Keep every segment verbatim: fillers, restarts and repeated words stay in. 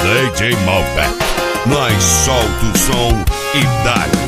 D J Malbec, nós solta o som e dá-lhe.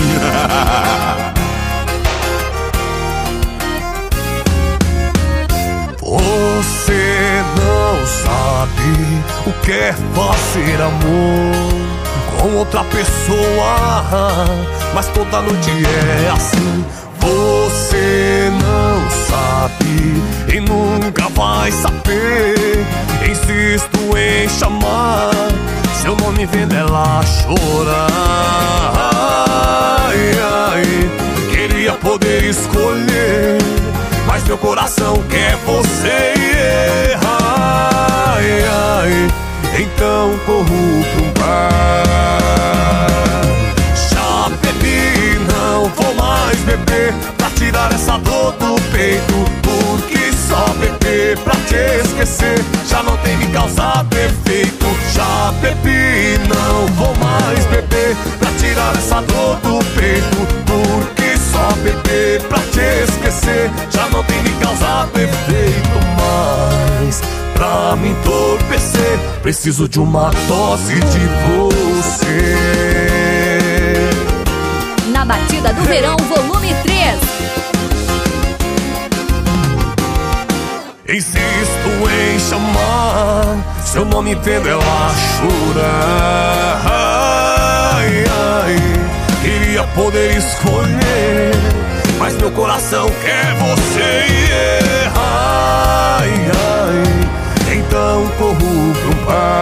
Você não sabe o que é fazer amor com outra pessoa, mas toda noite é assim. Você não sabe e nunca vai saber. Insisto em chamar seu nome, vendo ela chorar. Ai, ai, queria poder escolher, mas meu coração quer você. Ai, ai, então corro pra um bar. Já bebi, não vou mais beber, pra tirar essa dor do peito, porque só beber pra te esquecer já não tem me causado efeito. Já bebi, não vou mais beber, pra tirar essa dor do peito, porque só beber pra te esquecer já não tem me causado efeito. Mas pra me entorpecer preciso de uma dose de você. Na Batida do Verão, volume três. Insisto em chamar seu nome, vendo ela chorar. Ai, ai, queria poder escolher, mas meu coração quer você. Ai, ai, então corro pra um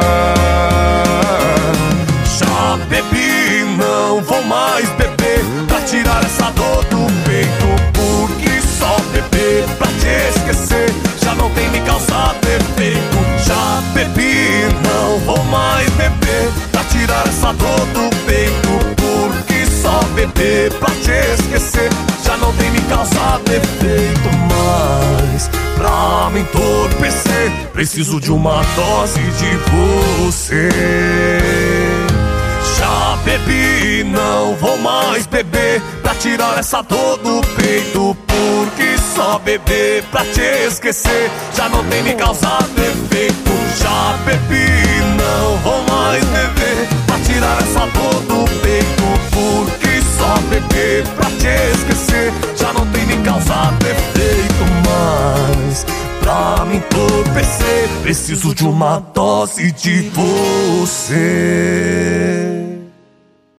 bar. Já bebi, não vou mais beber, pra tirar essa dor do peito, porque só beber pra te esquecer já não tem me causado efeito. Já bebi, não vou mais beber, pra tirar essa dor do peito, porque só beber pra te esquecer já não tem me causado efeito. Mas pra me entorpecer preciso de uma dose de você. Já bebi, não vou mais beber, pra tirar essa dor do peito, porque só beber pra te esquecer já não tem me causado efeito. Já bebi, não vou mais beber, pra tirar essa dor do peito, porque só beber pra te esquecer já não tem me causado efeito. Mas pra me entorpecer preciso de uma dose de você.